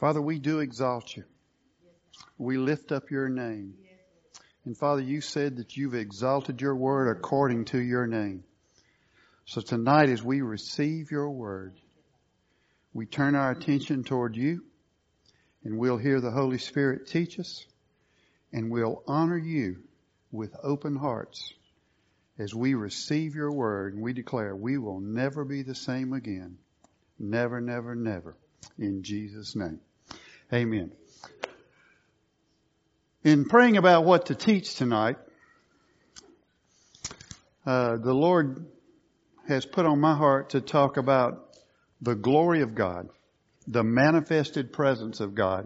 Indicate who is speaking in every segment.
Speaker 1: Father, we do exalt you. We lift up your name. And Father, you said that you've exalted your word according to your name. So tonight as we receive your word, we turn our attention toward you, and we'll hear the Holy Spirit teach us, and we'll honor you with open hearts as we receive your word, and we declare we will never be the same again. Never, never, never. In Jesus' name. Amen. In praying about what to teach tonight, the Lord has put on my heart to talk about the glory of God, the manifested presence of God,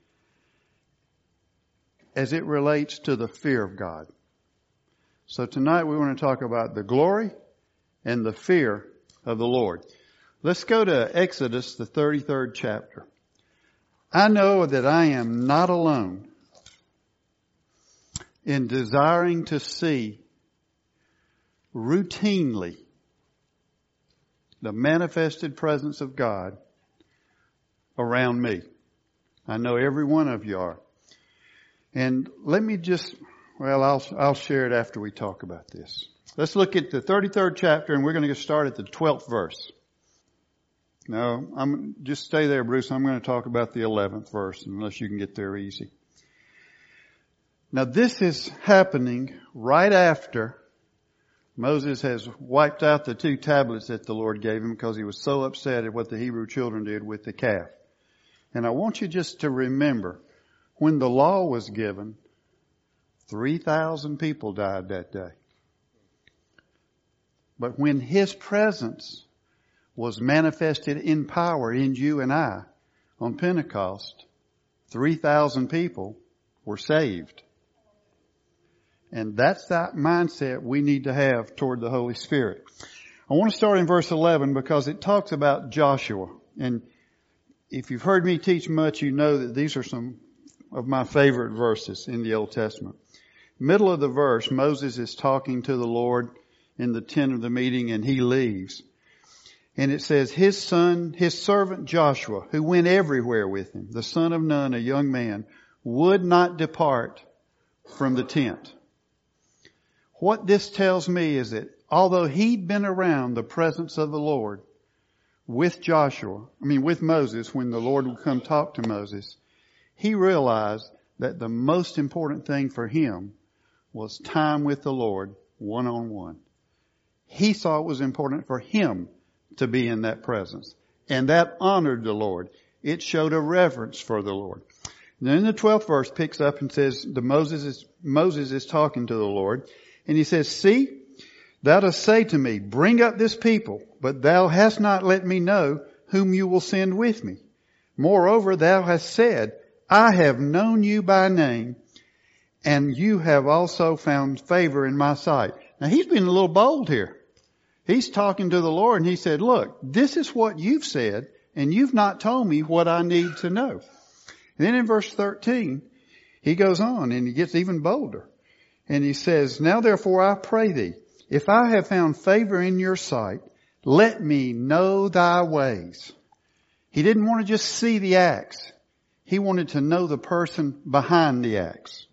Speaker 1: as it relates to the fear of God. So tonight we want to talk about the glory and the fear of the Lord. Let's go to Exodus, the 33rd chapter. I know that I am not alone in desiring to see routinely the manifested presence of God around me. I know every one of you are. And let me I'll share it after we talk about this. Let's look at the 33rd chapter, and we're going to start at the 12th verse. No, just stay there, Bruce. I'm going to talk about the 11th verse, unless you can get there easy. Now this is happening right after Moses has wiped out the 2 tablets that the Lord gave him because he was so upset at what the Hebrew children did with the calf. And I want you just to remember, when the law was given, 3,000 people died that day. But when His presence was manifested in power in you and I on Pentecost, 3,000 people were saved. And that's that mindset we need to have toward the Holy Spirit. I want to start in verse 11 because it talks about Joshua. And if you've heard me teach much, you know that these are some of my favorite verses in the Old Testament. Middle of the verse, Moses is talking to the Lord in the tent of the meeting, and he leaves. And it says, his servant Joshua, who went everywhere with him, the son of Nun, a young man, would not depart from the tent. What this tells me is that although he'd been around the presence of the Lord with Moses, when the Lord would come talk to Moses, he realized that the most important thing for him was time with the Lord one-on-one. He saw it was important for him to be in that presence. And that honored the Lord. It showed a reverence for the Lord. And then the 12th verse picks up and says, Moses is talking to the Lord. And he says, see, thou dost say to me, bring up this people, but thou hast not let me know whom you will send with me. Moreover, thou hast said, I have known you by name, and you have also found favor in my sight. Now he's been a little bold here. He's talking to the Lord and he said, look, this is what you've said, and you've not told me what I need to know. And then in verse 13, he goes on and he gets even bolder. And he says, now therefore I pray thee, if I have found favor in your sight, let me know thy ways. He didn't want to just see the acts. He wanted to know the person behind the acts.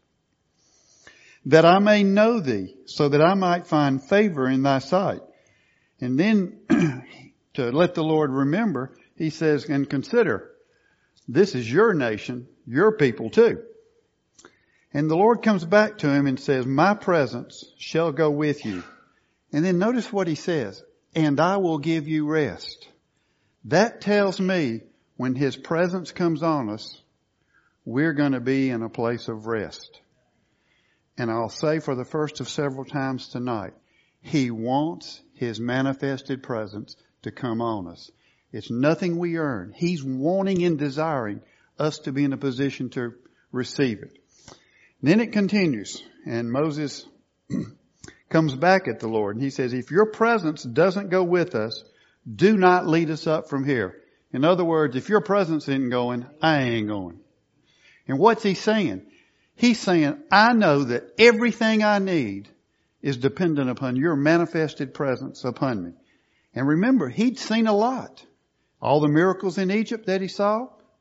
Speaker 1: That I may know thee, so that I might find favor in thy sight. And then to let the Lord remember, he says, and consider, this is your nation, your people too. And the Lord comes back to him and says, my presence shall go with you. And then notice what he says, and I will give you rest. That tells me when his presence comes on us, we're going to be in a place of rest. And I'll say for the first of several times tonight, he wants his manifested presence to come on us. It's nothing we earn. He's wanting and desiring us to be in a position to receive it. Then it continues, and Moses comes back at the Lord, and he says, if your presence doesn't go with us, do not lead us up from here. In other words, if your presence isn't going, I ain't going. And what's he saying? He's saying, I know that everything I need is dependent upon your manifested presence upon me. And remember, he'd seen a lot. All the miracles in Egypt that he saw,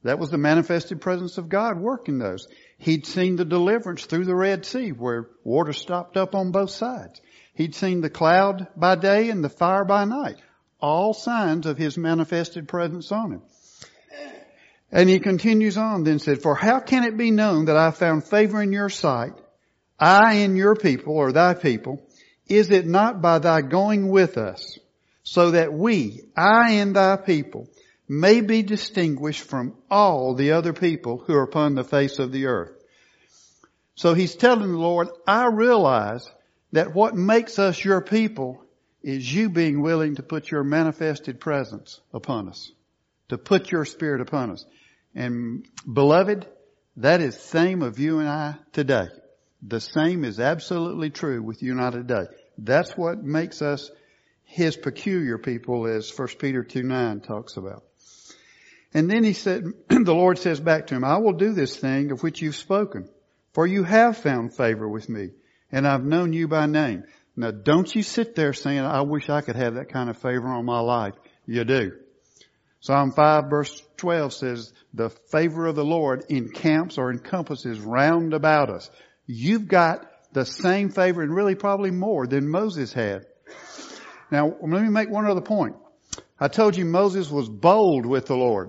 Speaker 1: That was the manifested presence of God working those. He'd seen the deliverance through the Red Sea where water stopped up on both sides. He'd seen the cloud by day and the fire by night. All signs of His manifested presence on Him. And He continues on then said, for how can it be known that I found favor in your sight, I and your people, or thy people? Is it not by thy going with us, so that we, I and thy people, may be distinguished from all the other people who are upon the face of the earth? So He's telling the Lord, I realize that what makes us your people is you being willing to put your manifested presence upon us, to put your Spirit upon us. And beloved, that is the same of you and I today. The same is absolutely true with you and I today. That's what makes us His peculiar people, as 1 Peter 2:9 talks about. And then He said, the Lord says back to him, I will do this thing of which you've spoken, for you have found favor with me, and I've known you by name. Now don't you sit there saying, I wish I could have that kind of favor on my life. You do. Psalm 5 verse 12 says, the favor of the Lord encamps or encompasses round about us. You've got the same favor and really probably more than Moses had. Now let me make one other point. I told you Moses was bold with the Lord.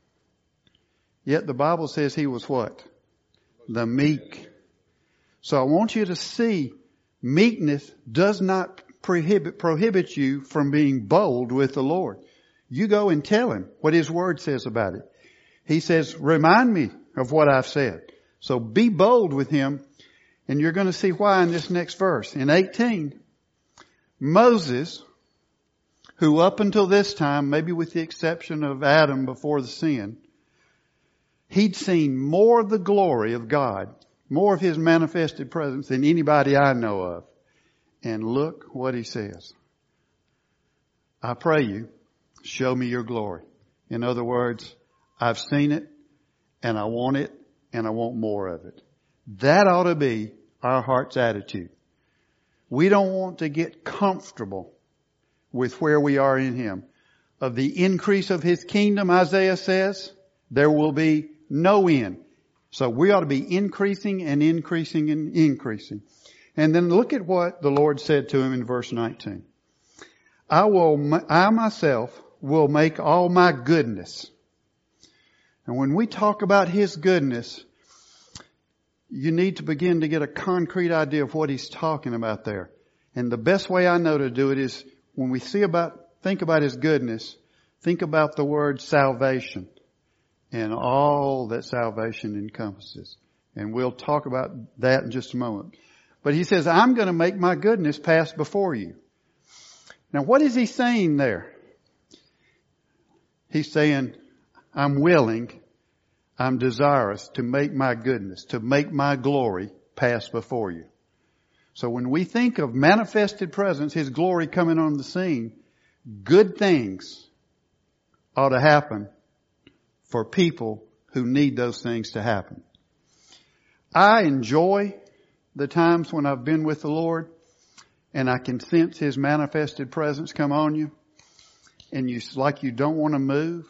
Speaker 1: Yet the Bible says he was what? The meek. So I want you to see meekness does not prohibit you from being bold with the Lord. You go and tell Him what His Word says about it. He says, remind me of what I've said. So be bold with Him, and you're going to see why in this next verse. In 18, Moses, who up until this time, maybe with the exception of Adam before the sin, he'd seen more of the glory of God, more of His manifested presence than anybody I know of. And look what he says. I pray you, show me your glory. In other words, I've seen it, and I want it, and I want more of it. That ought to be our heart's attitude. We don't want to get comfortable with where we are in Him. Of the increase of His kingdom, Isaiah says, there will be no end. So we ought to be increasing and increasing and increasing. And then look at what the Lord said to him in verse 19. I myself will make all my goodness. And when we talk about His goodness, you need to begin to get a concrete idea of what He's talking about there. And the best way I know to do it is when we think about His goodness, think about the word salvation and all that salvation encompasses. And we'll talk about that in just a moment. But He says, I'm going to make my goodness pass before you. Now what is He saying there? He's saying, I'm willing, I'm desirous to make my goodness, to make my glory pass before you. So when we think of manifested presence, His glory coming on the scene, good things ought to happen for people who need those things to happen. I enjoy the times when I've been with the Lord and I can sense His manifested presence come on you and you like you don't want to move.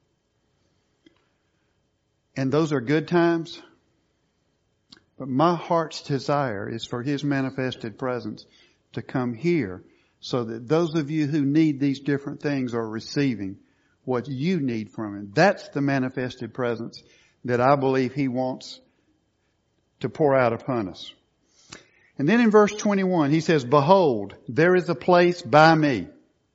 Speaker 1: And those are good times. But my heart's desire is for His manifested presence to come here so that those of you who need these different things are receiving what you need from Him. That's the manifested presence that I believe He wants to pour out upon us. And then in verse 21, He says, behold, there is a place by me.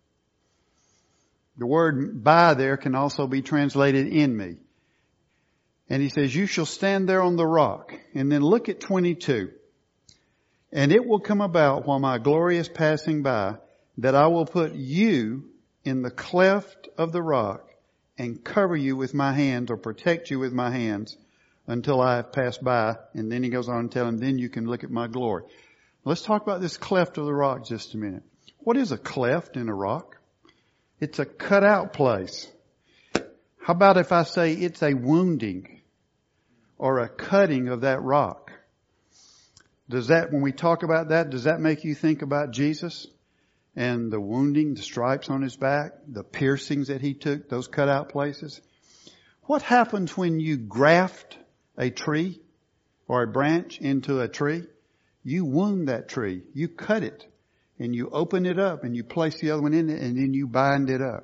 Speaker 1: The word by there can also be translated in me. And He says, you shall stand there on the rock. And then look at 22. And it will come about while my glory is passing by that I will put you in the cleft of the rock and cover you with my hands or protect you with my hands until I have passed by. And then He goes on to tell him, then you can look at my glory. Let's talk about this cleft of the rock just a minute. What is a cleft in a rock? It's a cut out place. How about if I say it's a wounding or a cutting of that rock? When we talk about that, does that make you think about Jesus and the wounding, the stripes on His back, the piercings that He took, those cut out places? What happens when you graft a tree or a branch into a tree? You wound that tree. You cut it and you open it up and you place the other one in it and then you bind it up.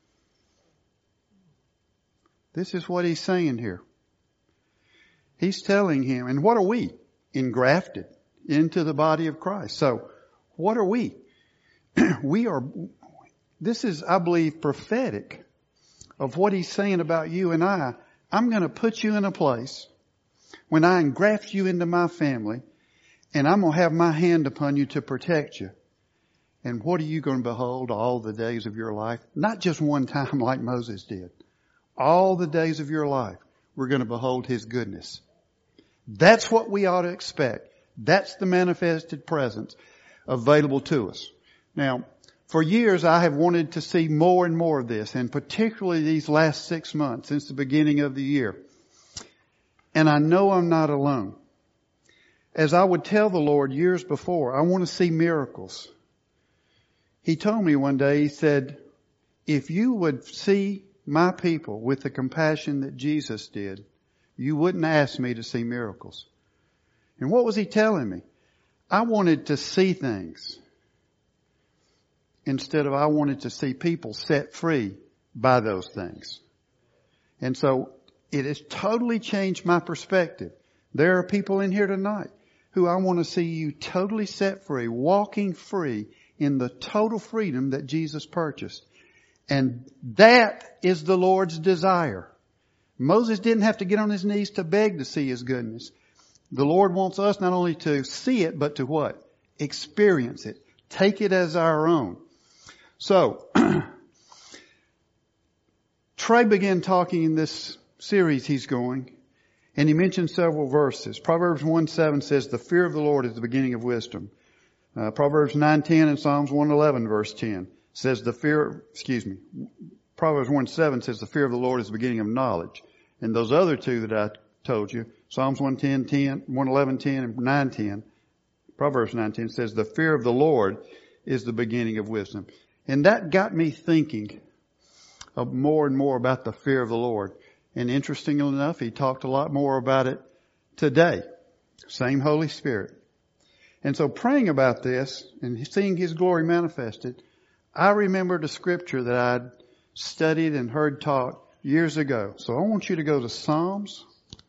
Speaker 1: This is what he's saying here. He's telling him, and what are we? Engrafted into the body of Christ. So, what are we? This is, I believe, prophetic of what he's saying about you and I. I'm going to put you in a place when I engraft you into my family, and I'm going to have my hand upon you to protect you. And what are you going to behold all the days of your life? Not just one time like Moses did. All the days of your life, we're going to behold his goodness. That's what we ought to expect. That's the manifested presence available to us. Now, for years I have wanted to see more and more of this, and particularly these last 6 months since the beginning of the year. And I know I'm not alone. As I would tell the Lord years before, I want to see miracles. He told me one day, he said, if you would see my people with the compassion that Jesus did, you wouldn't ask me to see miracles. And what was he telling me? I wanted to see things instead of I wanted to see people set free by those things. And so it has totally changed my perspective. There are people in here tonight who I want to see you totally set free, walking free in the total freedom that Jesus purchased. And that is the Lord's desire. Moses didn't have to get on his knees to beg to see his goodness. The Lord wants us not only to see it, but to what? Experience it. Take it as our own. So, Trey began talking in this series he's going, and he mentioned several verses. Proverbs 1:7 says, the fear of the Lord is the beginning of wisdom. Proverbs 9:10 and Psalms 111 verse 10 says Proverbs 1:7 says the fear of the Lord is the beginning of knowledge. And those other two that I told you, Psalms 111:10 and 9:10, Proverbs 9:10 says the fear of the Lord is the beginning of wisdom. And that got me thinking of more and more about the fear of the Lord. And interestingly enough, he talked a lot more about it today. Same Holy Spirit. And so praying about this and seeing his glory manifested, I remembered a scripture that I'd studied and heard taught years ago. So I want you to go to Psalms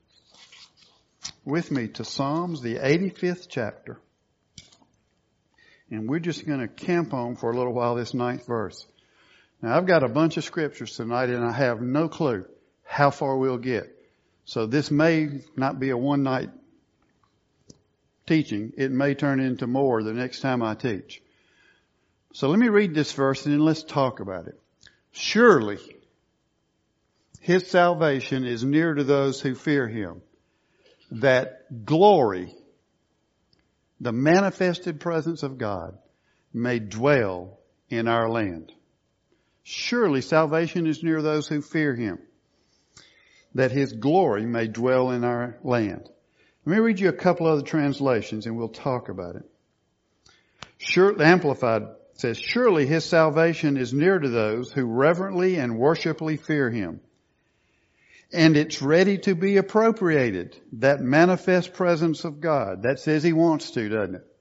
Speaker 1: with me, to Psalms, the 85th chapter. And we're just going to camp on for a little while this 9th verse. Now I've got a bunch of scriptures tonight and I have no clue how far we'll get. So this may not be a one night teaching. It may turn into more the next time I teach. So let me read this verse and then let's talk about it. Surely his salvation is near to those who fear him. That glory, the manifested presence of God, may dwell in our land. Surely salvation is near those who fear him. That his glory may dwell in our land. Let me read you a couple other translations and we'll talk about it. The Amplified says, surely his salvation is near to those who reverently and worshipfully fear him. And it's ready to be appropriated. That manifest presence of God. That says he wants to, doesn't it?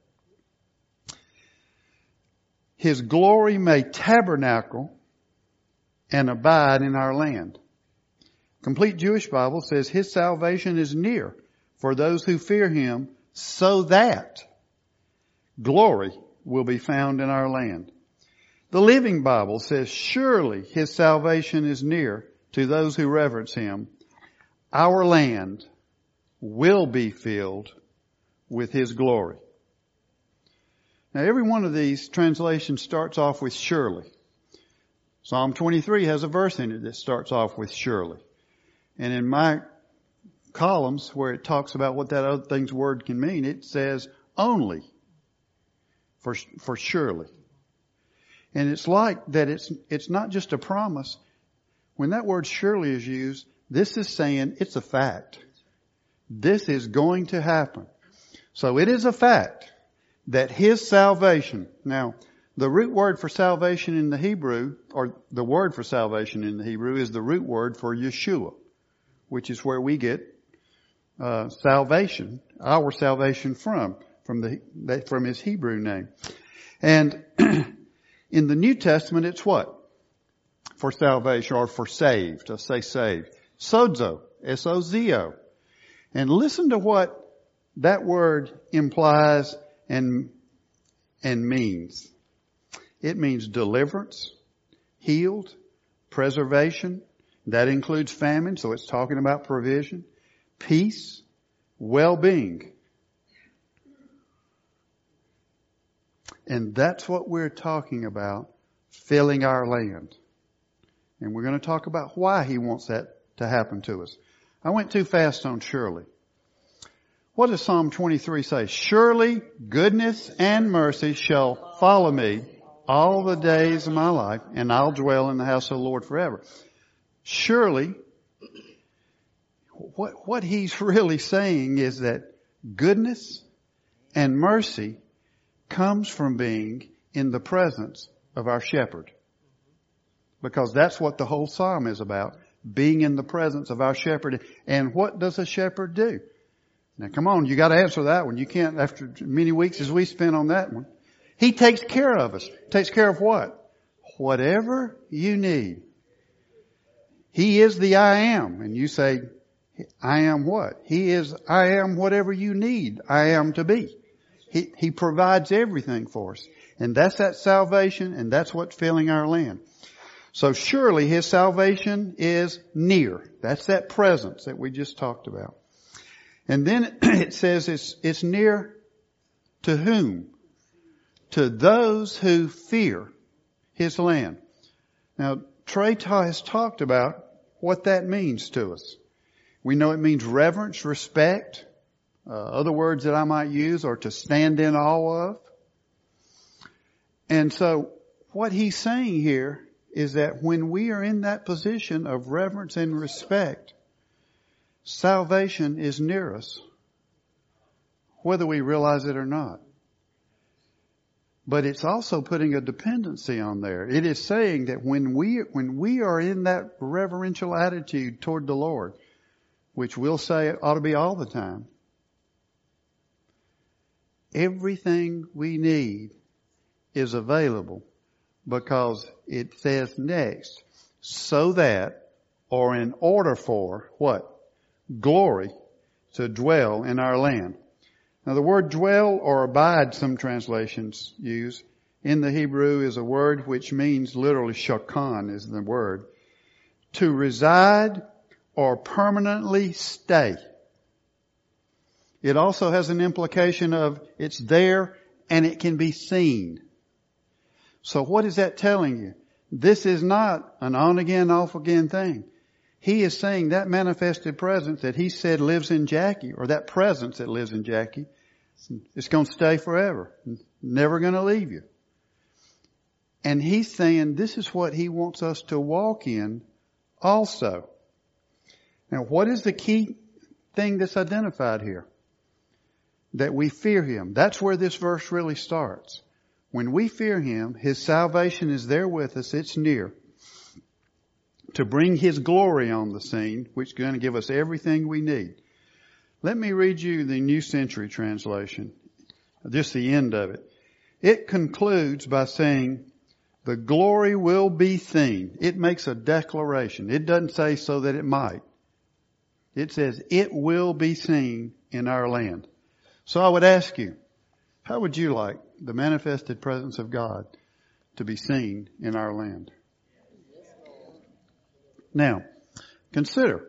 Speaker 1: His glory may tabernacle and abide in our land. Complete Jewish Bible says his salvation is near for those who fear him, so that glory will be found in our land. The Living Bible says surely his salvation is near to those who reverence him. Our land will be filled with his glory. Now every one of these translations starts off with surely. Psalm 23 has a verse in it that starts off with surely. And in my columns where it talks about what that other thing's word can mean, it says only for surely. And it's like that it's not just a promise. When that word surely is used, this is saying it's a fact. This is going to happen. So it is a fact that his salvation. Now, the root word for salvation in the Hebrew, or the word for salvation in the Hebrew, is the root word for Yeshua, which is where we get salvation, our salvation from his Hebrew name. And in the New Testament, it's what? For salvation or for saved. Let's say saved. Sozo. S-O-Z-O. And listen to what that word implies and means. It means deliverance, healed, preservation. That includes famine, so it's talking about provision, peace, well-being. And that's what we're talking about, filling our land. And we're going to talk about why he wants that to happen to us. I went too fast on surely. What does Psalm 23 say? Surely goodness and mercy shall follow me all the days of my life, and I'll dwell in the house of the Lord forever. Surely, what he's really saying is that goodness and mercy comes from being in the presence of our shepherd. Because that's what the whole psalm is about, being in the presence of our shepherd. And what does a shepherd do? Now come on, you got to answer that one. You can't, after many weeks as we spent on that one. He takes care of us. Takes care of what? Whatever you need. He is the I am. And you say, I am what? He is, I am whatever you need. I am to be. He provides everything for us. And that's that salvation, and that's what's filling our land. So surely his salvation is near. That's that presence that we just talked about. And then it says it's near to whom? To those who fear his land. Now, Trey has talked about what that means to us. We know it means reverence, respect. Other words that I might use are to stand in awe of. And so what he's saying here is that when we are in that position of reverence and respect, salvation is near us, whether we realize it or not. But it's also putting a dependency on there. It is saying that when we are in that reverential attitude toward the Lord, which we'll say it ought to be all the time, everything we need is available, because it says next, so that, or in order for, what? Glory to dwell in our land. Now the word dwell or abide, some translations use, in the Hebrew is a word which means literally shakan is the word. To reside or permanently stay. It also has an implication of it's there and it can be seen. So what is that telling you? This is not an on again, off again thing. He is saying that manifested presence that he said lives in Jackie, or that presence that lives in Jackie, it's going to stay forever. Never going to leave you. And he's saying this is what he wants us to walk in also. Now, what is the key thing that's identified here? That we fear him. That's where this verse really starts. When we fear him, his salvation is there with us. It's near. To bring his glory on the scene, which is going to give us everything we need. Let me read you the New Century Translation. Just the end of it. It concludes by saying, the glory will be seen. It makes a declaration. It doesn't say so that it might. It says it will be seen in our land. So I would ask you, how would you like the manifested presence of God to be seen in our land? Now, consider,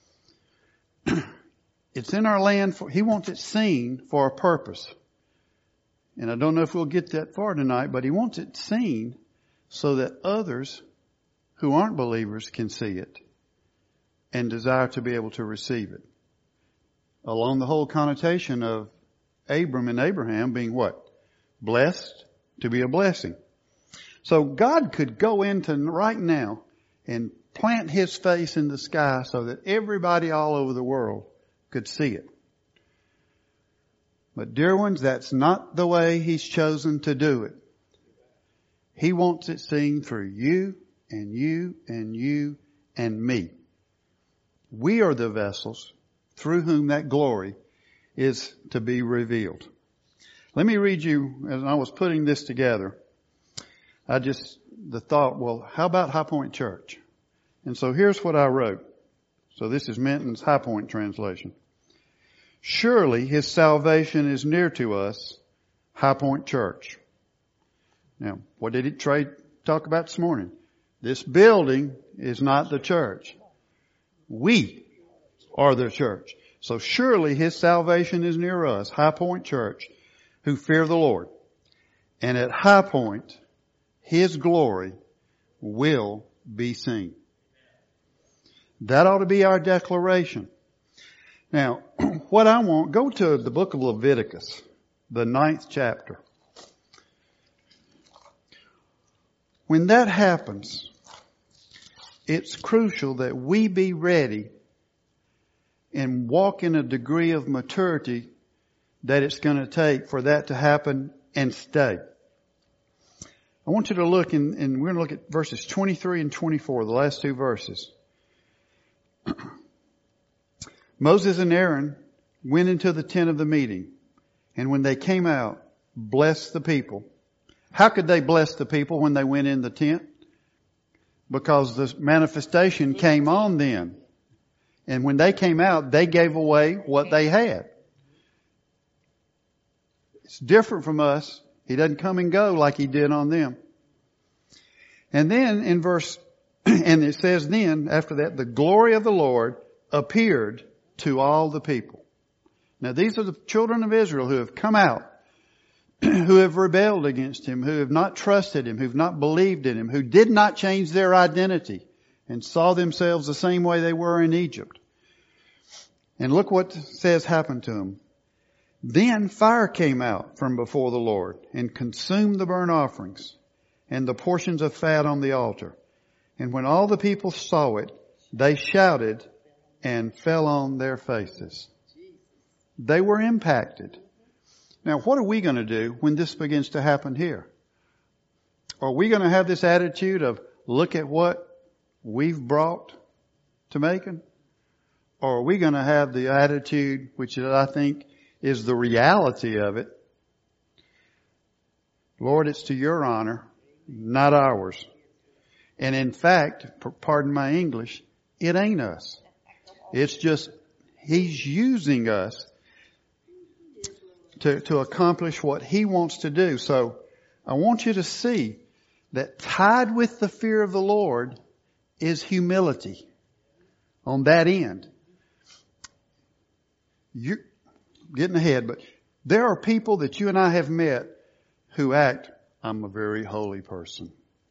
Speaker 1: it's in our land, he wants it seen for a purpose. And I don't know if we'll get that far tonight, but he wants it seen so that others who aren't believers can see it and desire to be able to receive it. Along the whole connotation of Abram and Abraham being what? Blessed to be a blessing. So God could go into right now and plant his face in the sky so that everybody all over the world could see it. But dear ones, that's not the way he's chosen to do it. He wants it seen through you and you and you and me. We are the vessels through whom that glory is to be revealed. Let me read you, as I was putting this together, the thought, well, how about High Point Church? And so here's what I wrote. So this is Minton's High Point translation. Surely His salvation is near to us, High Point Church. Now, what did Trey talk about this morning? This building is not the church. We are the church. So surely His salvation is near us, High Point Church, who fear the Lord. And at High Point, His glory will be seen. That ought to be our declaration. Now, what I want, go to the book of Leviticus, the 9th chapter. When that happens, it's crucial that we be ready and walk in a degree of maturity that it's going to take for that to happen and stay. I want you to look and we're going to look at verses 23 and 24, the last two verses. Moses and Aaron went into the tent of the meeting, and when they came out, blessed the people. How could they bless the people when they went in the tent? Because the manifestation came on them. And when they came out, they gave away what they had. It's different from us. He doesn't come and go like He did on them. And then in and it says then, after that, the glory of the Lord appeared to all the people. Now these are the children of Israel who have come out, who have rebelled against Him, who have not trusted Him, who have not believed in Him, who did not change their identity and saw themselves the same way they were in Egypt. And look what says happened to them. Then fire came out from before the Lord and consumed the burnt offerings and the portions of fat on the altar. And when all the people saw it, they shouted and fell on their faces. They were impacted. Now, what are we going to do when this begins to happen here? Are we going to have this attitude of, look at what we've brought to Macon? Or are we going to have the attitude, which I think is the reality of it, Lord, it's to your honor, not ours. And in fact, pardon my English, it ain't us. It's just He's using us to accomplish what He wants to do. So I want you to see that tied with the fear of the Lord is humility on that end. You're getting ahead, but there are people that you and I have met who act, I'm a very holy person.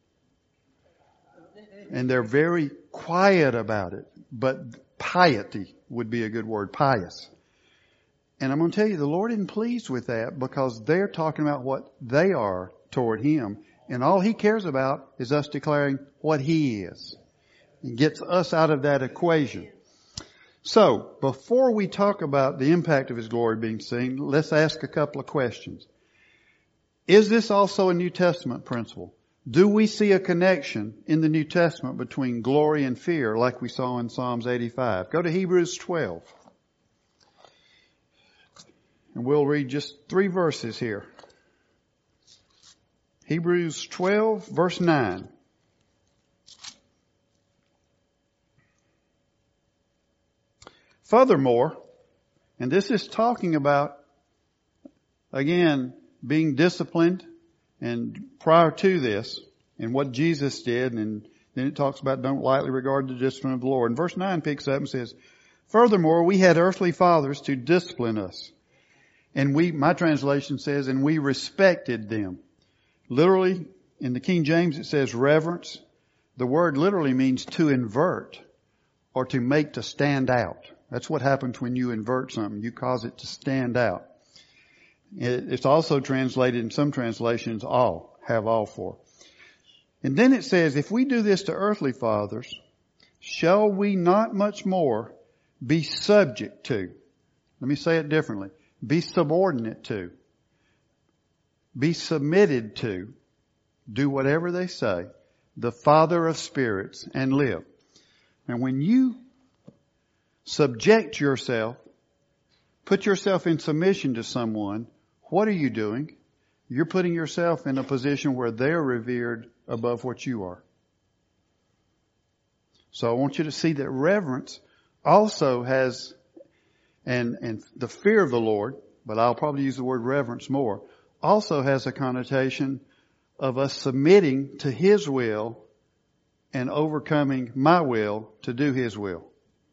Speaker 1: And they're very quiet about it, but piety would be a good word, pious. And I'm going to tell you, the Lord isn't pleased with that because they're talking about what they are toward Him. And all He cares about is us declaring what He is. He gets us out of that equation. So, before we talk about the impact of His glory being seen, let's ask a couple of questions. Is this also a New Testament principle? Do we see a connection in the New Testament between glory and fear like we saw in Psalms 85? Go to Hebrews 12. And we'll read just 3 verses here. Hebrews 12, verse 9. Furthermore, and this is talking about, again, being disciplined, and prior to this, and what Jesus did, and then it talks about don't lightly regard the discipline of the Lord. And verse 9 picks up and says, furthermore, we had earthly fathers to discipline us. And my translation says, and we respected them. Literally, in the King James it says reverence. The word literally means to invert or to make to stand out. That's what happens when you invert something. You cause it to stand out. It's also translated in some translations have all for. And then it says, if we do this to earthly fathers, shall we not much more be subject to? Let me say it differently. Be subordinate to. Be submitted to. Do whatever they say. The Father of spirits and live. And when you subject yourself, put yourself in submission to someone, what are you doing? You're putting yourself in a position where they're revered above what you are. So I want you to see that reverence also has, and the fear of the Lord, but I'll probably use the word reverence more, also has a connotation of us submitting to His will and overcoming my will to do His will.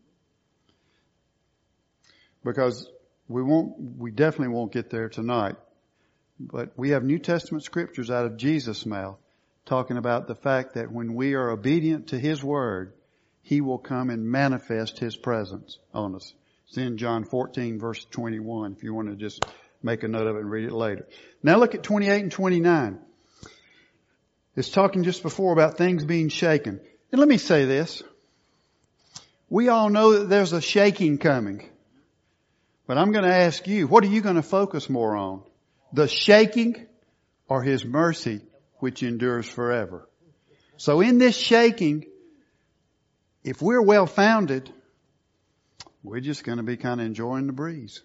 Speaker 1: Because we definitely won't get there tonight. But we have New Testament scriptures out of Jesus' mouth talking about the fact that when we are obedient to His word, He will come and manifest His presence on us. It's in John 14 verse 21 if you want to just make a note of it and read it later. Now look at 28 and 29. It's talking just before about things being shaken. And let me say this. We all know that there's a shaking coming. But I'm going to ask you, what are you going to focus more on? The shaking or His mercy which endures forever? So in this shaking, if we're well-founded, we're just going to be kind of enjoying the breeze.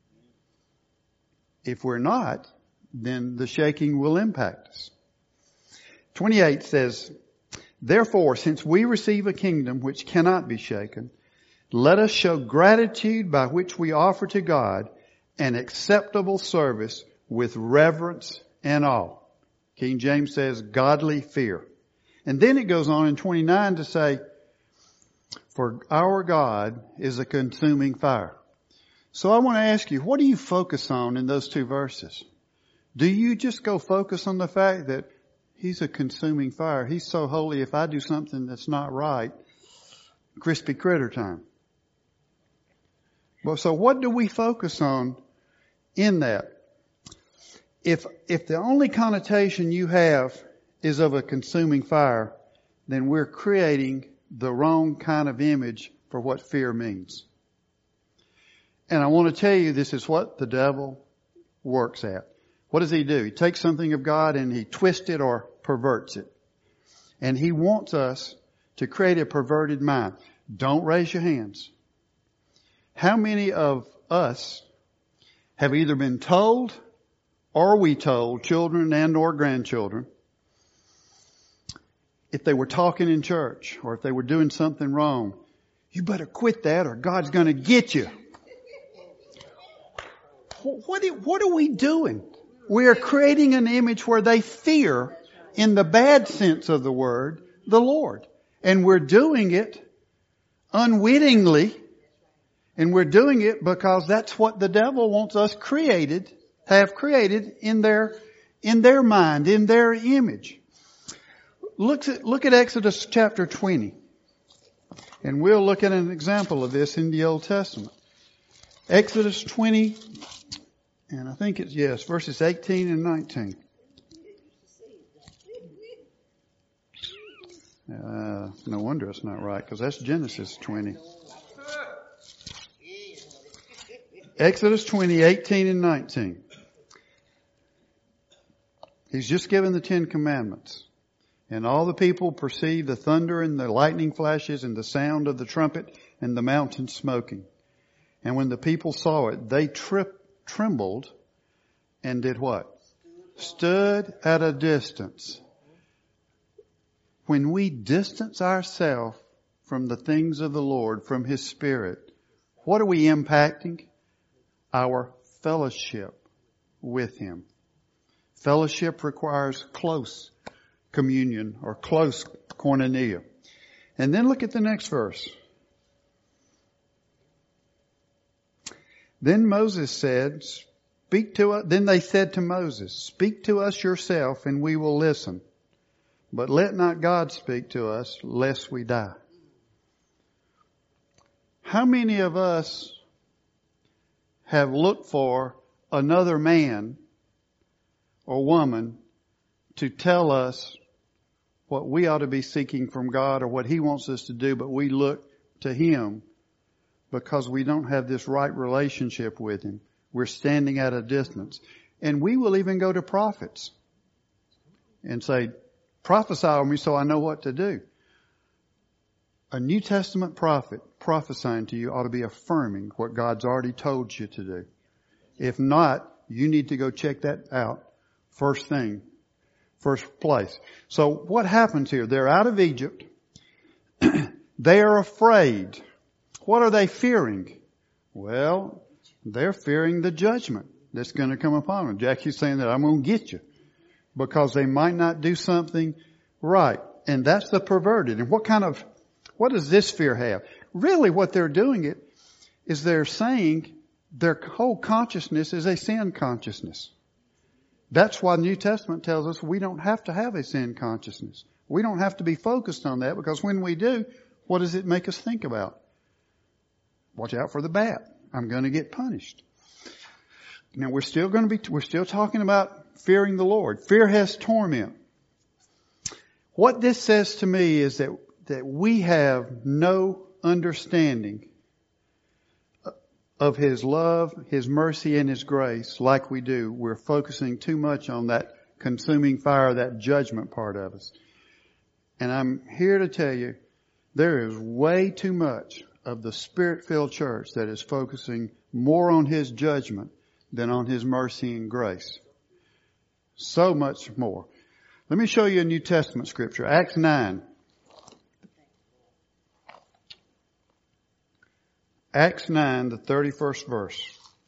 Speaker 1: If we're not, then the shaking will impact us. 28 says, therefore, since we receive a kingdom which cannot be shaken, let us show gratitude by which we offer to God an acceptable service with reverence and awe. King James says godly fear. And then it goes on in 29 to say, for our God is a consuming fire. So I want to ask you, what do you focus on in those two verses? Do you just go focus on the fact that He's a consuming fire? He's so holy, if I do something that's not right, crispy critter time. Well, so what do we focus on in that? If the only connotation you have is of a consuming fire, then we're creating the wrong kind of image for what fear means. And I want to tell you, this is what the devil works at. What does he do? He takes something of God and he twists it or perverts it. And he wants us to create a perverted mind. Don't raise your hands. How many of us have either been told or we told, children and or grandchildren, if they were talking in church or if they were doing something wrong, you better quit that or God's going to get you. What are we doing? We are creating an image where they fear, in the bad sense of the word, the Lord. And we're doing it unwittingly. And we're doing it because that's what the devil wants us have created in their mind, in their image. Look at Exodus chapter 20. And we'll look at an example of this in the Old Testament. Exodus 20, and I think it's, verses 18 and 19. No wonder it's not right, because that's Genesis 20. Exodus 20, 18 and 19. He's just given the 10 Commandments. And all the people perceived the thunder and the lightning flashes and the sound of the trumpet and the mountain smoking. And when the people saw it, they trembled and did what? Stood at a distance. When we distance ourselves from the things of the Lord, from His Spirit, what are we impacting? Our fellowship with Him. Fellowship requires close communion or close koinonia. And then look at the next verse. Then Moses said, then they said to Moses, speak to us yourself and we will listen. But let not God speak to us lest we die. How many of us have looked for another man or woman to tell us what we ought to be seeking from God or what He wants us to do, but we look to Him because we don't have this right relationship with Him. We're standing at a distance. And we will even go to prophets and say, prophesy on me so I know what to do. A New Testament prophet prophesying to you ought to be affirming what God's already told you to do. If not, you need to go check that out first place. So what happens here? They're out of Egypt. They are afraid. What are they fearing? Well, they're fearing the judgment that's going to come upon them. Jackie's saying that I'm going to get you because they might not do something right. And that's the perverted. And what does this fear have? Really what they're doing is they're saying their whole consciousness is a sin consciousness. That's why the New Testament tells us we don't have to have a sin consciousness. We don't have to be focused on that because when we do, what does it make us think about? Watch out for the bat. I'm going to get punished. Now we're still talking about fearing the Lord. Fear has torment. What this says to me is that we have no understanding of His love, His mercy, and His grace like we do. We're focusing too much on that consuming fire, that judgment part of us. And I'm here to tell you, there is way too much of the Spirit-filled church that is focusing more on His judgment than on His mercy and grace. So much more. Let me show you a New Testament scripture. Acts 9. Acts 9, the 31st verse.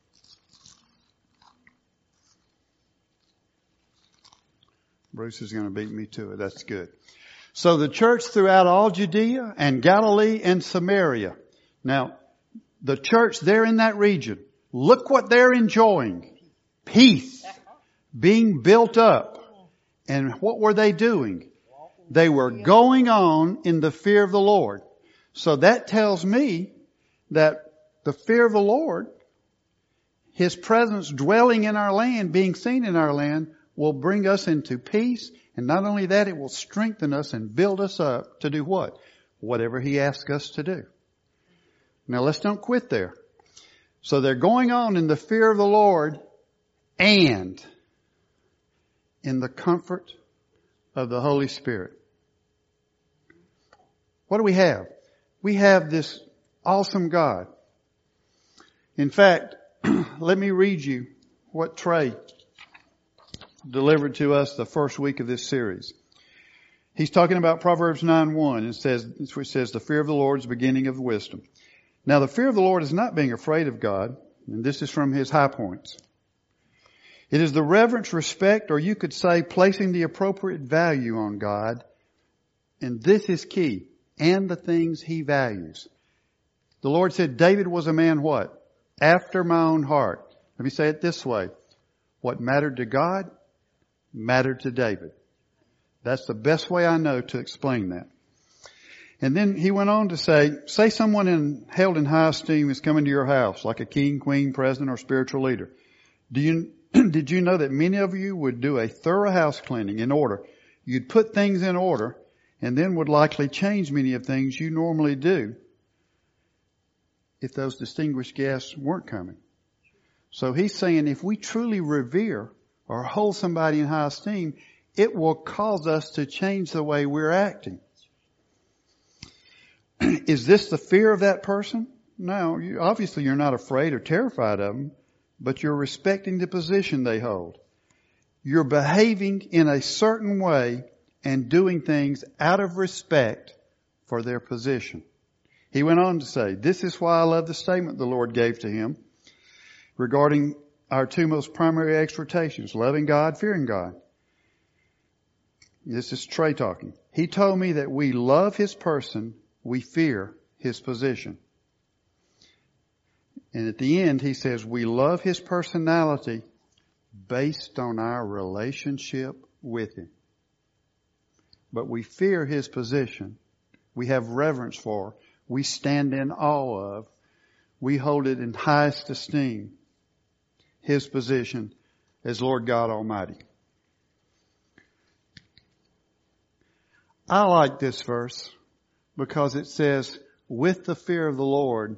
Speaker 1: Bruce is going to beat me to it. That's good. So the church throughout all Judea and Galilee and Samaria. Now, the church there in that region, look what they're enjoying. Peace. Being built up. And what were they doing? They were going on in the fear of the Lord. So that tells me that the fear of the Lord, His presence dwelling in our land, being seen in our land, will bring us into peace. And not only that, it will strengthen us and build us up to do what? Whatever He asks us to do. Now let's don't quit there. So they're going on in the fear of the Lord and in the comfort of the Holy Spirit. What do we have? We have this awesome God. In fact, let me read you what Trey delivered to us the first week of this series. He's talking about Proverbs 9:1. It says, the fear of the Lord is the beginning of wisdom. Now the fear of the Lord is not being afraid of God, and this is from his high points. It is the reverence, respect, or you could say placing the appropriate value on God, and this is key, and the things He values. The Lord said David was a man what? After my own heart. Let me say it this way. What mattered to God mattered to David. That's the best way I know to explain that. And then he went on to say someone held in high esteem is coming to your house, like a king, queen, president, or spiritual leader. Did you know that many of you would do a thorough house cleaning in order? You'd put things in order and then would likely change many of things you normally do if those distinguished guests weren't coming. So he's saying if we truly revere or hold somebody in high esteem, it will cause us to change the way we're acting. Is this the fear of that person? No, obviously you're not afraid or terrified of them, but you're respecting the position they hold. You're behaving in a certain way and doing things out of respect for their position. He went on to say, this is why I love the statement the Lord gave to him regarding our two most primary exhortations, loving God, fearing God. This is Trey talking. He told me that we love His person, we fear His position. And at the end, he says, we love His personality based on our relationship with Him. But we fear His position. We have reverence for. We stand in awe of. We hold it in highest esteem. His position as Lord God Almighty. I like this verse because it says, with the fear of the Lord,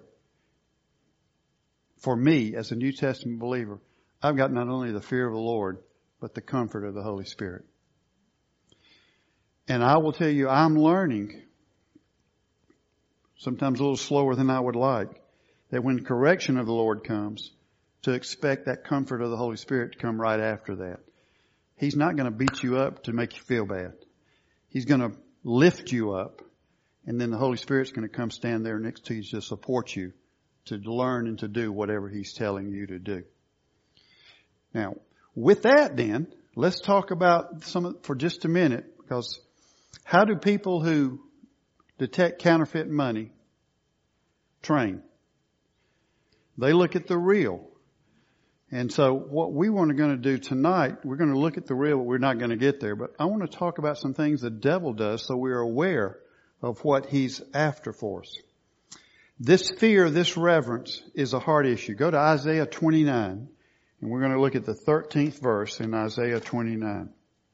Speaker 1: for me as a New Testament believer, I've got not only the fear of the Lord, but the comfort of the Holy Spirit. And I will tell you, I'm learning sometimes a little slower than I would like. That when correction of the Lord comes, to expect that comfort of the Holy Spirit to come right after that. He's not going to beat you up to make you feel bad. He's going to lift you up, and then the Holy Spirit's going to come stand there next to you to support you, to learn and to do whatever He's telling you to do. Now, with that then, let's talk about for just a minute, because how do people who detect counterfeit money train? They look at the real. And so what we want to do tonight, we're going to look at the real, but we're not going to get there. But I want to talk about some things the devil does so we're aware of what he's after for us. This fear, this reverence is a heart issue. Go to Isaiah 29, and we're going to look at the 13th verse in Isaiah 29.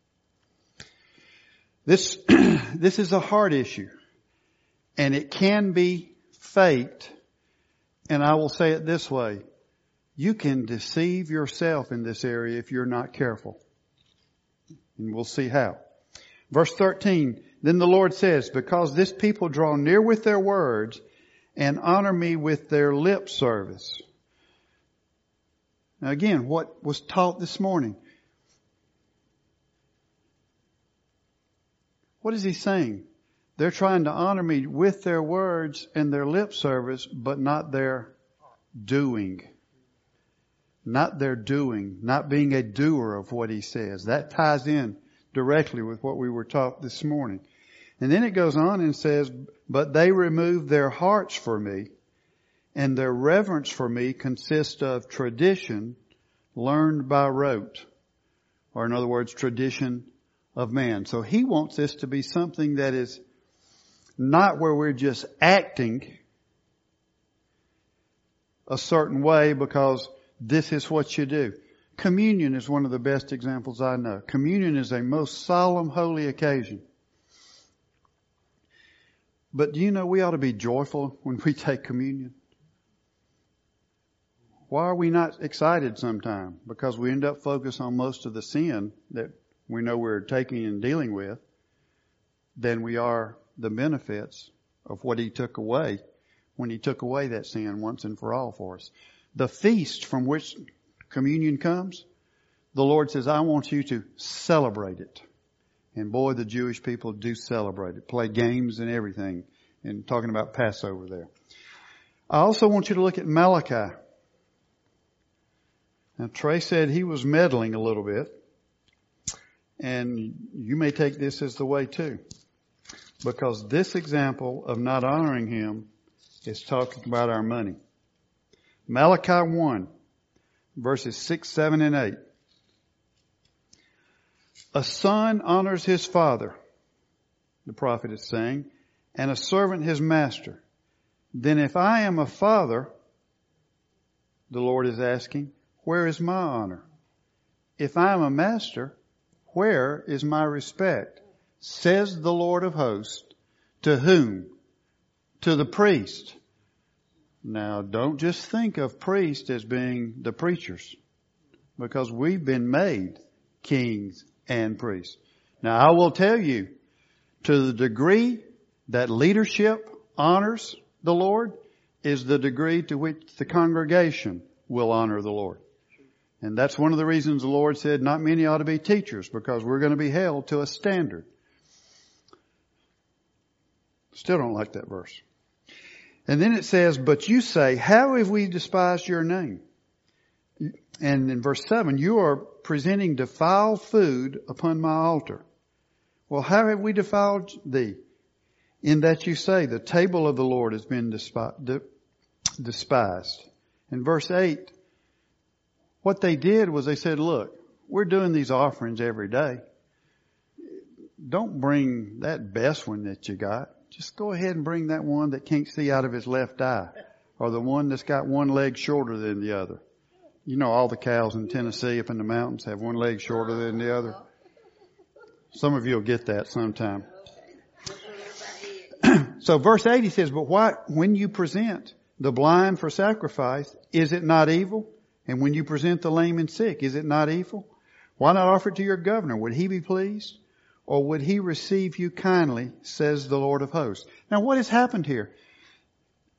Speaker 1: This is a heart issue, and it can be faked. And I will say it this way. You can deceive yourself in this area if you're not careful. And we'll see how. Verse 13, then the Lord says, because this people draw near with their words and honor me with their lip service. Now again, what was taught this morning? What is he saying? They're trying to honor me with their words and their lip service, but not their doing. Not their doing, not being a doer of what he says. That ties in directly with what we were taught this morning. And then it goes on and says, but they remove their hearts for me, and their reverence for me consists of tradition learned by rote. Or in other words, tradition of man. So he wants this to be something that is not where we're just acting a certain way because this is what you do. Communion is one of the best examples I know. Communion is a most solemn, holy occasion. But do you know we ought to be joyful when we take communion? Why are we not excited sometime? Because we end up focused on most of the sin that we know we're taking and dealing with than we are the benefits of what He took away when He took away that sin once and for all for us. The feast from which communion comes, the Lord says, I want you to celebrate it. And boy, the Jewish people do celebrate it. Play games and everything. And talking about Passover there. I also want you to look at Malachi. Now Trey said he was meddling a little bit. And you may take this as the way too. Because this example of not honoring Him is talking about our money. Malachi 1, verses 6, 7, and 8. A son honors his father, the prophet is saying, and a servant his master. Then if I am a father, the Lord is asking, where is my honor? If I am a master, where is my respect? Says the Lord of hosts. To whom? To the priest. Now, don't just think of priests as being the preachers, because we've been made kings and priests. Now, I will tell you, to the degree that leadership honors the Lord is the degree to which the congregation will honor the Lord. And that's one of the reasons the Lord said not many ought to be teachers, because we're going to be held to a standard. Still don't like that verse. And then it says, but you say, how have we despised your name? And in verse 7, you are presenting defiled food upon my altar. Well, how have we defiled thee? In that you say, the table of the Lord has been despised. In verse 8, what they did was they said, look, we're doing these offerings every day. Don't bring that best one that you got. Just go ahead and bring that one that can't see out of his left eye, or the one that's got one leg shorter than the other. You know, all the cows in Tennessee up in the mountains have one leg shorter than the other. Some of you will get that sometime. So verse 8 he says, but why, when you present the blind for sacrifice, is it not evil? And when you present the lame and sick, is it not evil? Why not offer it to your governor? Would he be pleased? Or would he receive you kindly, says the Lord of hosts? Now what has happened here?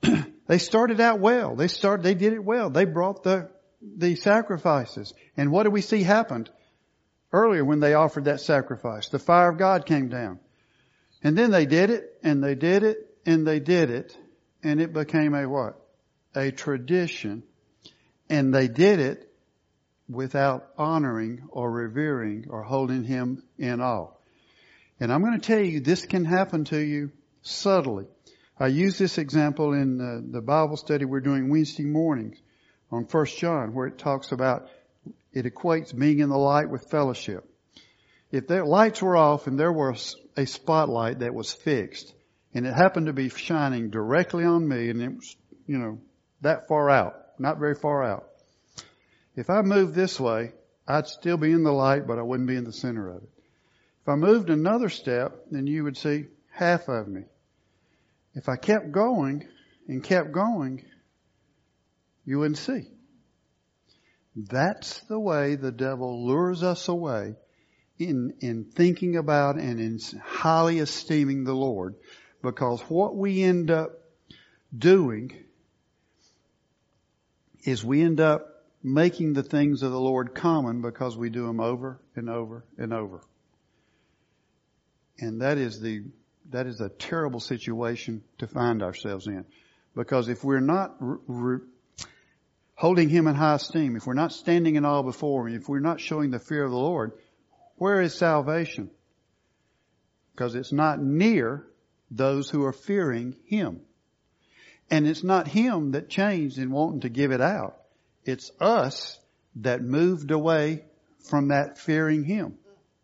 Speaker 1: They started out well. They did it well. They brought the sacrifices. And what do we see happened earlier when they offered that sacrifice? The fire of God came down. And then they did it, and they did it, and they did it, and it became a what? A tradition. And they did it without honoring or revering or holding Him in awe. And I'm going to tell you, this can happen to you subtly. I use this example in the Bible study we're doing Wednesday mornings on 1 John, where it talks about, it equates being in the light with fellowship. If the lights were off and there was a spotlight that was fixed, and it happened to be shining directly on me, and it was, that far out, not very far out. If I moved this way, I'd still be in the light, but I wouldn't be in the center of it. If I moved another step, then you would see half of me. If I kept going and kept going, you wouldn't see. That's the way the devil lures us away in thinking about and in highly esteeming the Lord. Because what we end up doing is we end up making the things of the Lord common because we do them over and over and over. And that is a terrible situation to find ourselves in. Because if we're not holding Him in high esteem, if we're not standing in awe before Him, if we're not showing the fear of the Lord, where is salvation? Because it's not near those who are fearing Him. And it's not Him that changed in wanting to give it out. It's us that moved away from that fearing Him.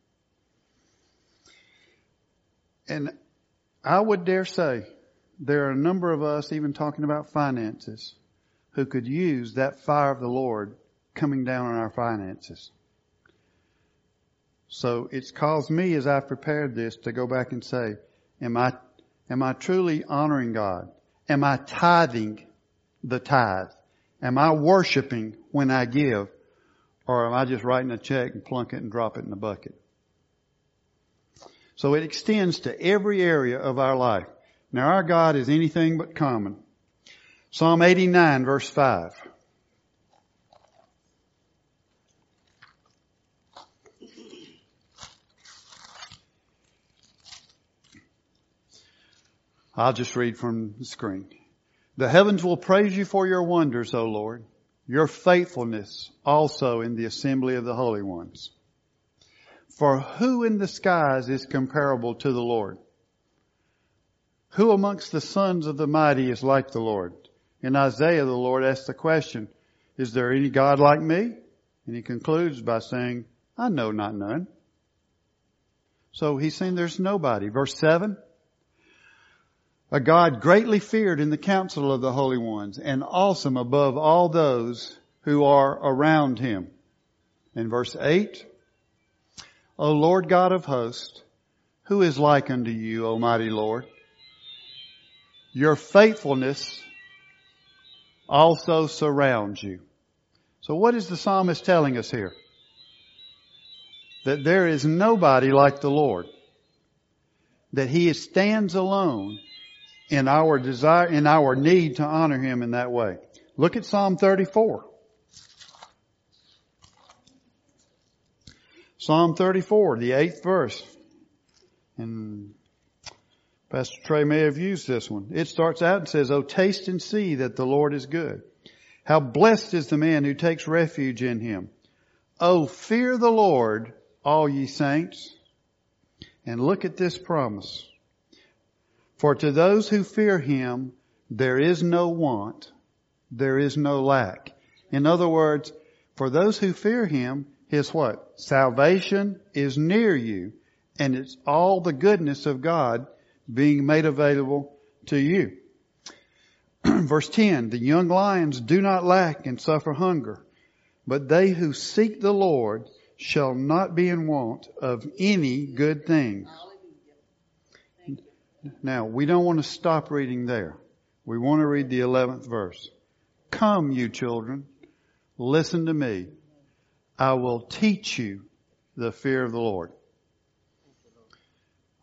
Speaker 1: And I would dare say there are a number of us, even talking about finances, who could use that fire of the Lord coming down on our finances. So it's caused me, as I've prepared this, to go back and say, am I truly honoring God? Am I tithing the tithe? Am I worshiping when I give? Or am I just writing a check and plunk it and drop it in the bucket? So it extends to every area of our life. Now our God is anything but common. Psalm 89 verse 5. I'll just read from the screen. The heavens will praise you for your wonders, O Lord, your faithfulness also in the assembly of the holy ones. For who in the skies is comparable to the Lord? Who amongst the sons of the mighty is like the Lord? In Isaiah, the Lord asks the question, is there any God like me? And He concludes by saying, I know not none. So He's saying there's nobody. Verse 7, a God greatly feared in the council of the holy ones and awesome above all those who are around Him. In verse 8, O Lord God of hosts, who is like unto you, O mighty Lord? Your faithfulness also surrounds you. So what is the psalmist telling us here? That there is nobody like the Lord. That He stands alone in our desire, in our need to honor Him in that way. Look at Psalm 34. Psalm 34, the 8th verse. And Pastor Trey may have used this one. It starts out and says, "Oh, taste and see that the Lord is good. How blessed is the man who takes refuge in Him. Oh, fear the Lord, all ye saints." And look at this promise. For to those who fear Him, there is no want, there is no lack. In other words, for those who fear Him, His what? Salvation is near you, and it's all the goodness of God being made available to you. Verse 10, the young lions do not lack and suffer hunger, but they who seek the Lord shall not be in want of any good thing. Now, we don't want to stop reading there. We want to read the 11th verse. Come, you children, listen to me. I will teach you the fear of the Lord.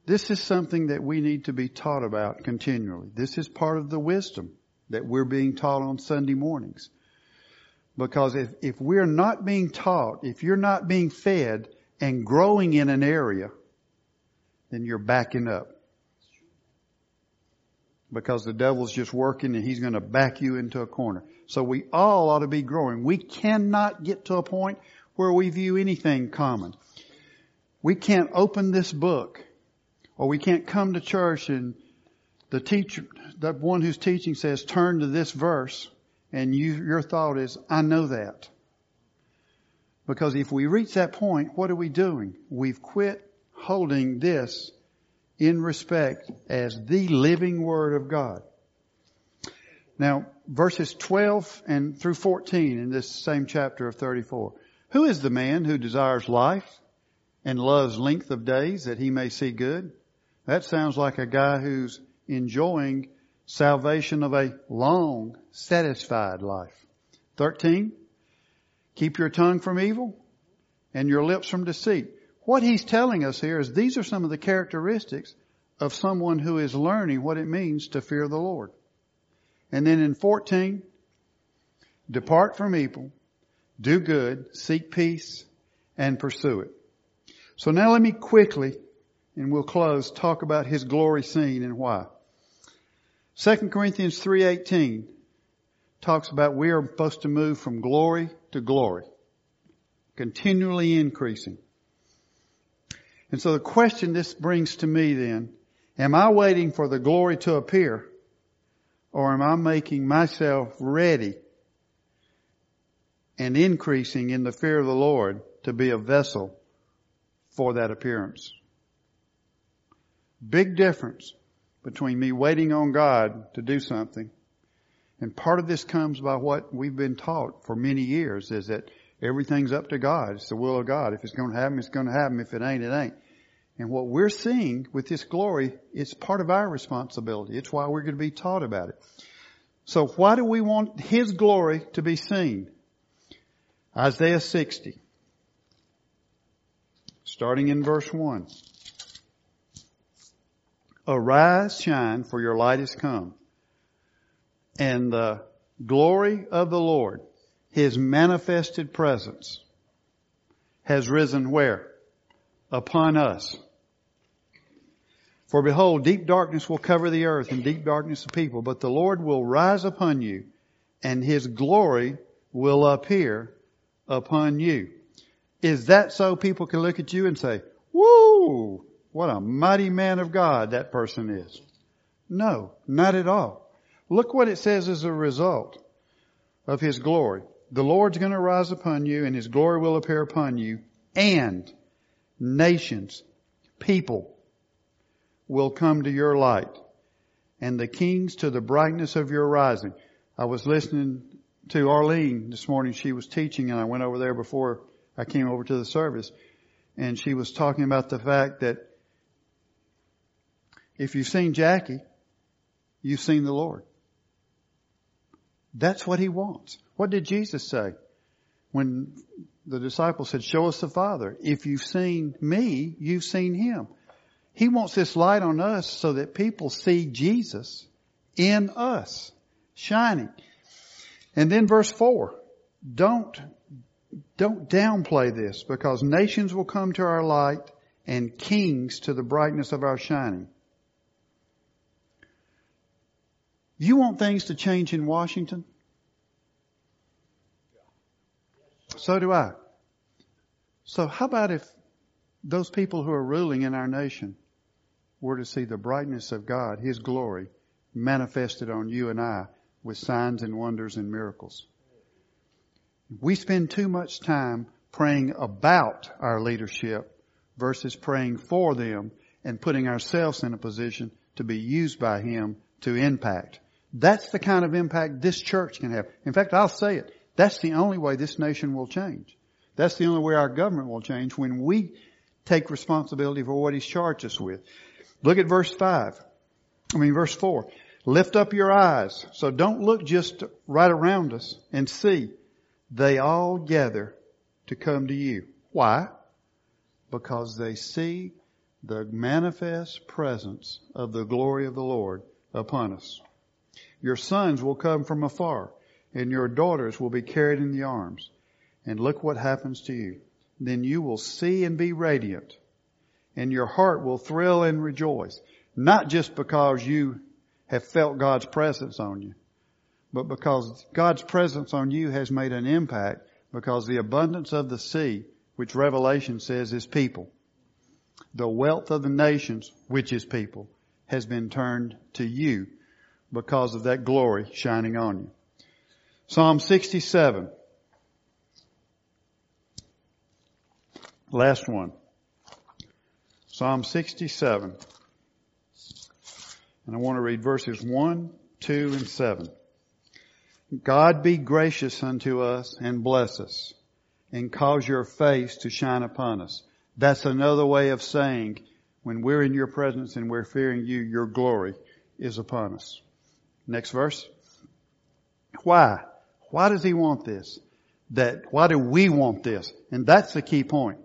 Speaker 1: This is something that we need to be taught about continually. This is part of the wisdom that we're being taught on Sunday mornings. Because if we're not being taught, if you're not being fed and growing in an area, then you're backing up. Because the devil's just working and he's going to back you into a corner. So we all ought to be growing. We cannot get to a point where we view anything common. We can't open this book, or we can't come to church and the teacher, the one who's teaching says, turn to this verse, and your thought is, I know that. Because if we reach that point, what are we doing? We've quit holding this in respect as the living Word of God. Now, verses 12 and through 14 in this same chapter of 34. Who is the man who desires life and loves length of days that he may see good? That sounds like a guy who's enjoying salvation of a long, satisfied life. 13. Keep your tongue from evil and your lips from deceit. What he's telling us here is these are some of the characteristics of someone who is learning what it means to fear the Lord. And then in 14, depart from evil, do good, seek peace, and pursue it. So now let me quickly, and we'll close, talk about his glory seen and why. 2 Corinthians 3:18 talks about we are supposed to move from glory to glory, continually increasing. And so the question this brings to me then, am I waiting for the glory to appear, or am I making myself ready and increasing in the fear of the Lord to be a vessel for that appearance? Big difference between me waiting on God to do something. And part of this comes by what we've been taught for many years, is that everything's up to God. It's the will of God. If it's going to happen, it's going to happen. If it ain't, it ain't. And what we're seeing with this glory, it's part of our responsibility. It's why we're going to be taught about it. So why do we want His glory to be seen? Isaiah 60, starting in verse 1. Arise, shine, for your light is come, and the glory of the Lord, His manifested presence, has risen where? Upon us. For behold, deep darkness will cover the earth, and deep darkness the people, but the Lord will rise upon you, and His glory will appear upon you. Is that so people can look at you and say, woo, what a mighty man of God that person is? No, not at all. Look what it says as a result of His glory. The Lord's going to rise upon you, and His glory will appear upon you, and nations, people, will come to your light, and the kings to the brightness of your rising. I was listening to Arlene this morning. She was teaching, and I went over there before I came over to the service, and she was talking about the fact that if you've seen Jackie, you've seen the Lord. That's what He wants. What did Jesus say when the disciples said, show us the Father? If you've seen me, you've seen Him. He wants this light on us so that people see Jesus in us, shining. And then verse 4, don't downplay this, because nations will come to our light and kings to the brightness of our shining. You want things to change in Washington? So do I. So how about if those people who are ruling in our nation were to see the brightness of God, His glory, manifested on you and I with signs and wonders and miracles? We spend too much time praying about our leadership versus praying for them and putting ourselves in a position to be used by Him to impact. That's the kind of impact this church can have. In fact, I'll say it. That's the only way this nation will change. That's the only way our government will change, when we take responsibility for what He's charged us with. Look at verse 4. Lift up your eyes. So don't look just right around us and see. They all gather to come to you. Why? Because they see the manifest presence of the glory of the Lord upon us. Your sons will come from afar, and your daughters will be carried in the arms. And look what happens to you. Then you will see and be radiant, and your heart will thrill and rejoice. Not just because you have felt God's presence on you, but because God's presence on you has made an impact, because the abundance of the sea, which Revelation says is people, the wealth of the nations, which is people, has been turned to you because of that glory shining on you. Psalm 67. Last one. Psalm 67. And I want to read verses 1, 2, and 7. God be gracious unto us and bless us, and cause your face to shine upon us. That's another way of saying, when we're in your presence and we're fearing you, your glory is upon us. Next verse. Why? Why does he want this? Why do we want this? And that's the key point.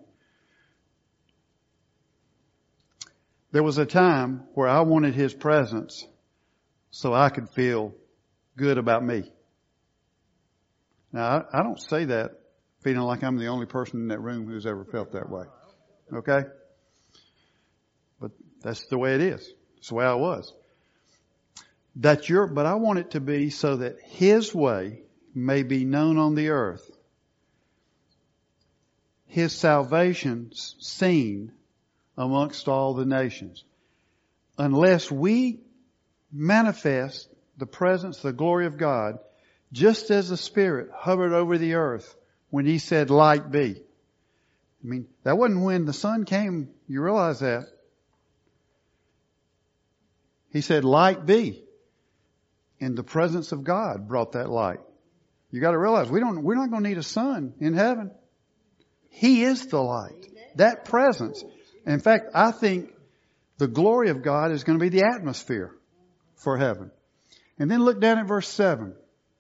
Speaker 1: There was a time where I wanted his presence so I could feel good about me. Now, I don't say that feeling like I'm the only person in that room who's ever felt that way. Okay? But that's the way it is. It's the way I was. But I want it to be so that his way may be known on the earth. His salvation seen amongst all the nations. Unless we manifest the presence, the glory of God, just as the Spirit hovered over the earth when he said, light be. I mean, that wasn't when the sun came. You realize that. He said, light be. And the presence of God brought that light. You got to realize we're not going to need a sun in heaven. He is the light. That presence. In fact, I think the glory of God is going to be the atmosphere for heaven. And then look down at verse 7.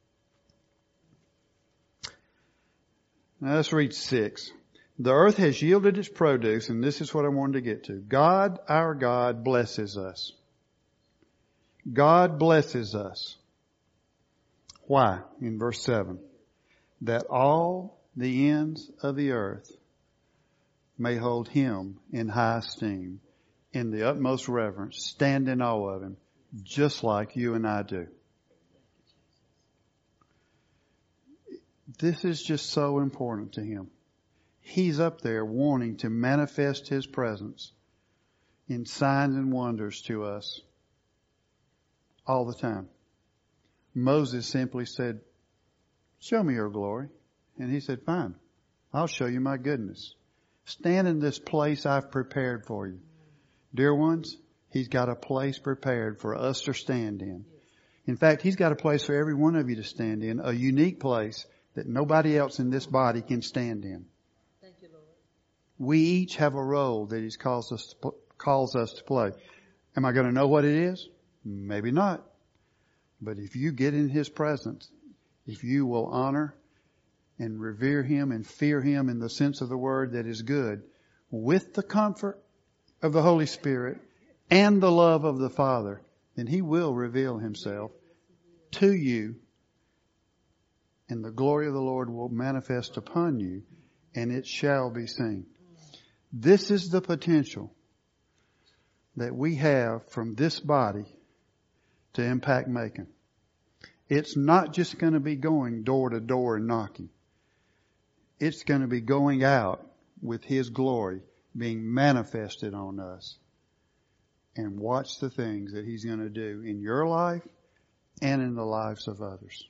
Speaker 1: Now let's read 6. The earth has yielded its produce, and this is what I wanted to get to. God, our God, blesses us. God blesses us. Why? In verse 7. That all the ends of the earth may hold him in high esteem, in the utmost reverence, stand in awe of him, just like you and I do. This is just so important to him. He's up there wanting to manifest his presence in signs and wonders to us all the time. Moses simply said, show me your glory. And he said, fine, I'll show you my goodness. Stand in this place I've prepared for you. Dear ones, he's got a place prepared for us to stand in. In fact, he's got a place for every one of you to stand in, a unique place that nobody else in this body can stand in.
Speaker 2: Thank you, Lord.
Speaker 1: We each have a role that he calls us to play. Am I going to know what it is? Maybe not. But if you get in his presence, if you will honor and revere him and fear him in the sense of the word that is good, with the comfort of the Holy Spirit and the love of the Father, then he will reveal himself to you, and the glory of the Lord will manifest upon you, and it shall be seen. This is the potential that we have from this body to impact making. It's not just going to be going door to door and knocking. It's going to be going out with his glory being manifested on us. And watch the things that he's going to do in your life and in the lives of others.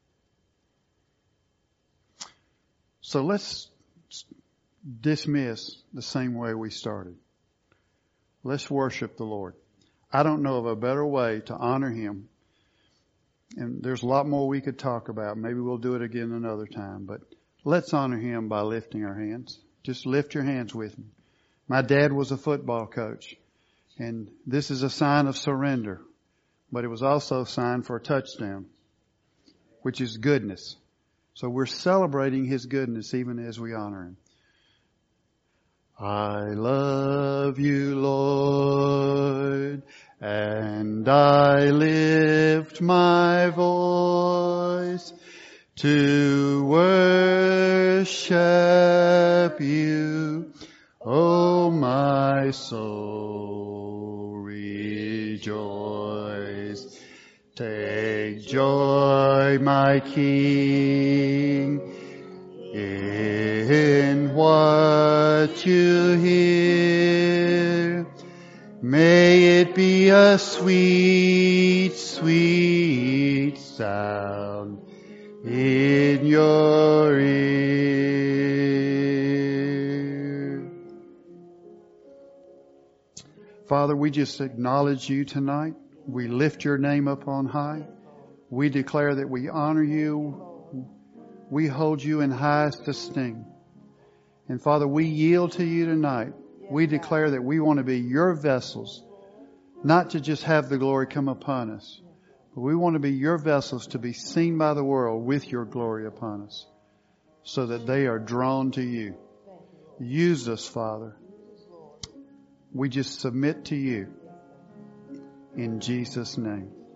Speaker 1: So let's dismiss the same way we started. Let's worship the Lord. I don't know of a better way to honor him. And there's a lot more we could talk about. Maybe we'll do it again another time. But let's honor him by lifting our hands. Just lift your hands with me. My dad was a football coach. And this is a sign of surrender. But it was also a sign for a touchdown, which is goodness. So we're celebrating his goodness even as we honor him. I love you, Lord, and I lift my voice to worship you. Oh, my soul, rejoice. Take joy, my King, in what you hear. May it be a sweet, sweet sound in your ear. Father, we just acknowledge you tonight. We lift your name up on high. We declare that we honor you. We hold you in highest esteem. And Father, we yield to you tonight. We declare that we want to be your vessels, not to just have the glory come upon us, but we want to be your vessels to be seen by the world with your glory upon us, so that they are drawn to you. Use us, Father. We just submit to you in Jesus' name.